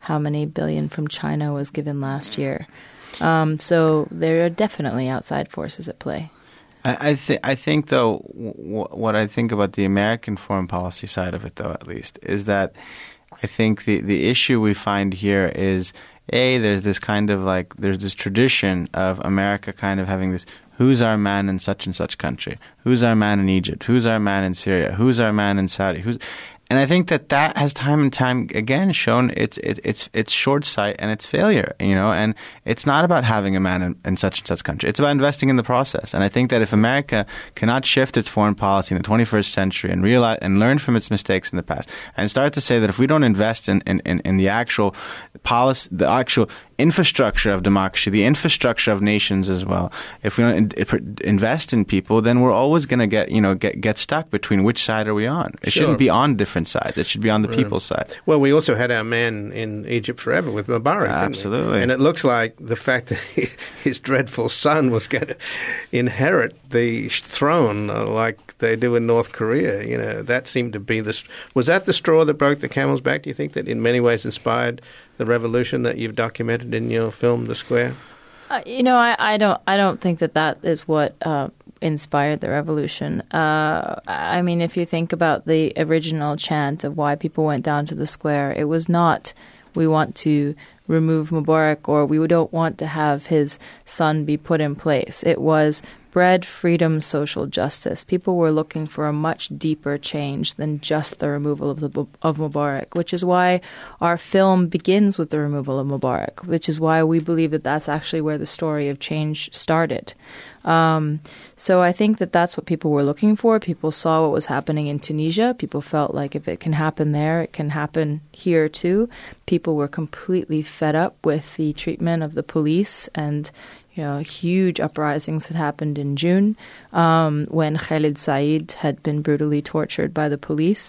E: how many billion from China was given last year. Um, so there are definitely outside forces at play.
F: I, I, th- I think, though, w- what I think about the American foreign policy side of it, though, at least, is that I think the, the issue we find here is, A, there's this kind of like, there's this tradition of America kind of having this, who's our man in such and such country? Who's our man in Egypt? Who's our man in Syria? Who's our man in Saudi? Who's... And I think that that has time and time again shown its its its, its short sight and its failure, you know. And it's not about having a man in, in such and such country. It's about investing in the process. And I think that if America cannot shift its foreign policy in the twenty-first century and realize and learn from its mistakes in the past, and start to say that if we don't invest in in, in, in the actual policy, the actual infrastructure of democracy, the infrastructure of nations as well. If we don't in, invest in people, then we're always going to get, you know, get get stuck between which side are we on. It
A: Sure.
F: shouldn't be on different sides. It should be on the
A: Right.
F: people's side.
A: Well, we also had our man in Egypt forever with Mubarak. didn't we?
F: Absolutely.
A: And it looks like the fact that his dreadful son was going to inherit the throne uh, like they do in North Korea, you know, that seemed to be the... Was that the straw that broke the camel's back, do you think, that in many ways inspired the revolution that you've documented in your film, The Square?
E: Uh, you know, I, I don't. I don't think that that is what uh, inspired the revolution. Uh, I mean, if you think about the original chant of why people went down to the square, it was not "we want to remove Mubarak" or "we don't want to have his son be put in place." It was bread, freedom, social justice. People were looking for a much deeper change than just the removal of the of Mubarak, which is why our film begins with the removal of Mubarak, which is why we believe that that's actually where the story of change started. Um, so I think that that's what people were looking for. People saw what was happening in Tunisia. People felt like if it can happen there, it can happen here too. People were completely fed up with the treatment of the police, and you know, huge uprisings had happened in June um, when Khalid Said had been brutally tortured by the police.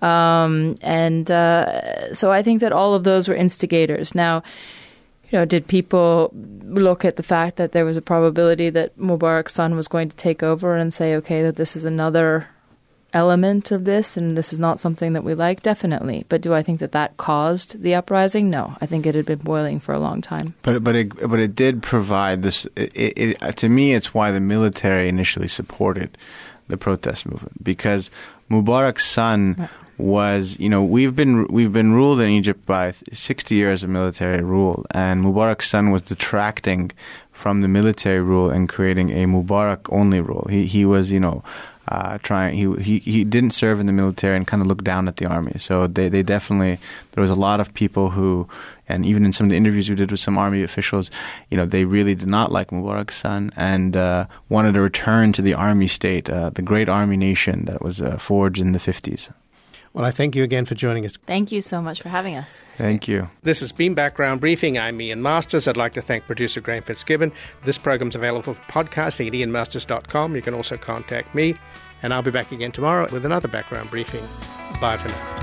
E: Um, and uh, so I think that all of those were instigators. Now, you know, did people look at the fact that there was a probability that Mubarak's son was going to take over and say, okay, that this is another element of this and this is not something that we like? Definitely. But do I think that that caused the uprising? No. I think it had been boiling for a long time.
F: But but it but it did provide this. It, it, it, to me, it's why the military initially supported the protest movement, because Mubarak's son right. was, you know, we've been we've been ruled in Egypt by sixty years of military rule, and Mubarak's son was detracting from the military rule and creating a Mubarak only rule. He he was, you know. Uh, trying, he, he he didn't serve in the military and kind of looked down at the army. So they, they definitely, there was a lot of people who, and even in some of the interviews we did with some army officials, you know, they really did not like Mubarak's son and uh, wanted to return to the army state, uh, the great army nation that was uh, forged in the fifties.
A: Well, I thank you again for joining us.
E: Thank you so much for having us.
F: Thank you.
A: This has been Background Briefing. I'm Ian Masters. I'd like to thank producer Graham Fitzgibbon. This program's available for podcasting at ian masters dot com. You can also contact me, and I'll be back again tomorrow with another Background Briefing. Bye for now.